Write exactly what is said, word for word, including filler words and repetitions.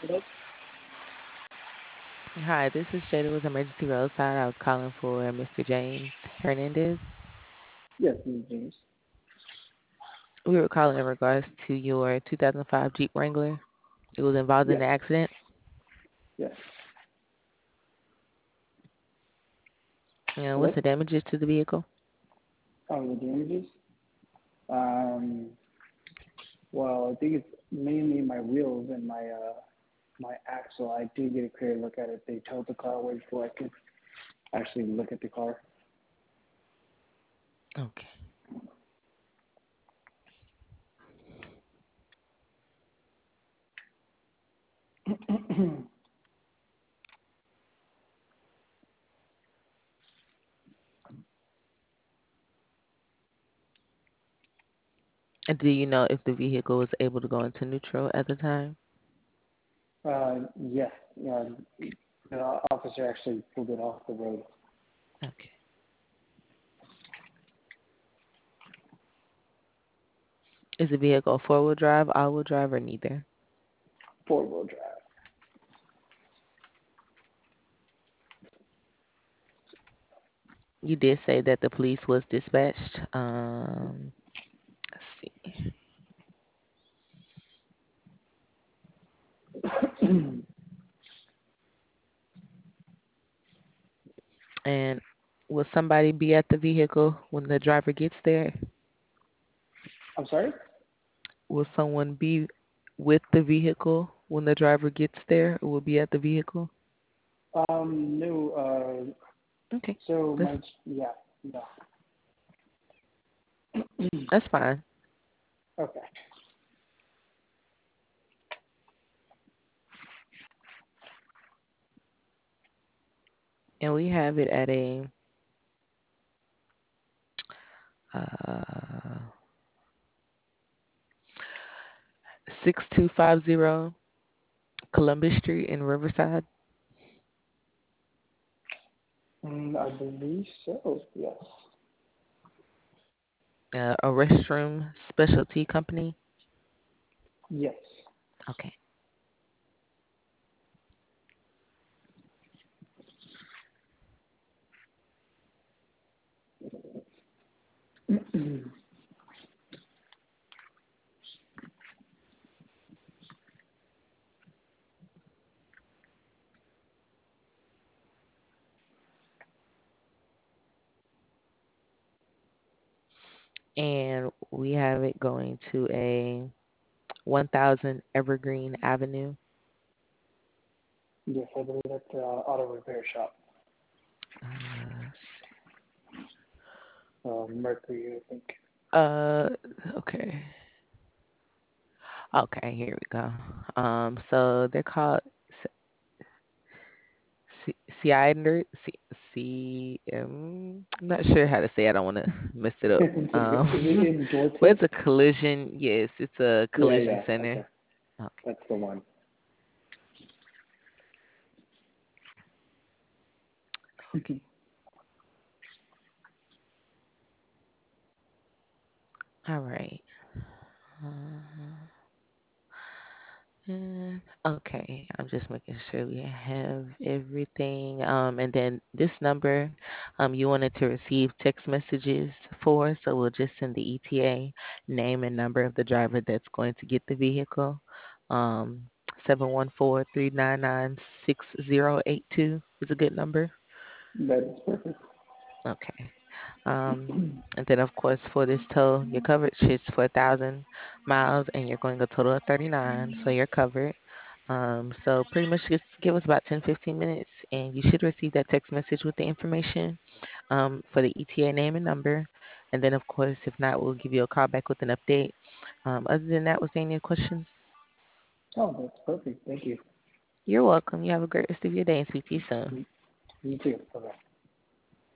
Hello? Hi, this is Jada with Emergency Roadside. I was calling for Mister James Hernandez. Yes, this is James. We were calling in regards to your two thousand five Jeep Wrangler. It was involved in Yes, the accident. yes. And what's Hello? the damages to the vehicle? Oh, the damages? Um, well, I think it's mainly my wheels and my uh my axle. I did get a clear look at it. They towed the car away before I could actually look at the car. Okay. And do you know if the vehicle was able to go into neutral at the time? Uh, yes, uh, the officer actually pulled it off the road. Okay. Is the vehicle four-wheel drive, all-wheel drive, or neither? Four wheel drive. You did say that the police was dispatched. Um, let's see. And will somebody be at the vehicle when the driver gets there? I'm sorry? Will someone be with the vehicle when the driver gets there? Or will be at the vehicle? Um, no, uh, Okay, so that's my, yeah, no. that's fine. Okay. And we have it at a uh, six two five zero Columbus Street in Riverside, Mm, I believe so, yes. uh, a restroom specialty company. Yes. Okay. And we have it going to a one thousand Evergreen Avenue. Yes, I believe that's uh, auto repair shop. Uh, let's see. Uh, Mercury, I think. Uh, okay. Okay, here we go. Um, so they're called Cider, C, C, um, I'm not sure how to say it. I don't want to mess it up. It's okay. Um, Is it in but Dorchester? it's a collision. Yes, it's a Yeah, collision yeah. center. Okay, Okay. that's the one. Okay. All right. Uh, and- okay. I'm just making sure we have everything. Um, and then this number, um, you wanted to receive text messages for, so we'll just send the E T A name and number of the driver that's going to get the vehicle. Um, seven one four, three nine nine, six zero eight two is a good number. That is perfect. Okay. Um, and then of course for this tow, your coverage is for a thousand miles and you're going a total of thirty-nine, so you're covered. Um, so pretty much just give us about ten fifteen minutes and you should receive that text message with the information um, for the E T A name and number. And then of course, if not, we'll give you a call back with an update. Um, other than that, was there any questions? Oh, that's perfect. Thank you. You're welcome. You have a great rest of your day and speak to you soon. You, you too. Bye bye.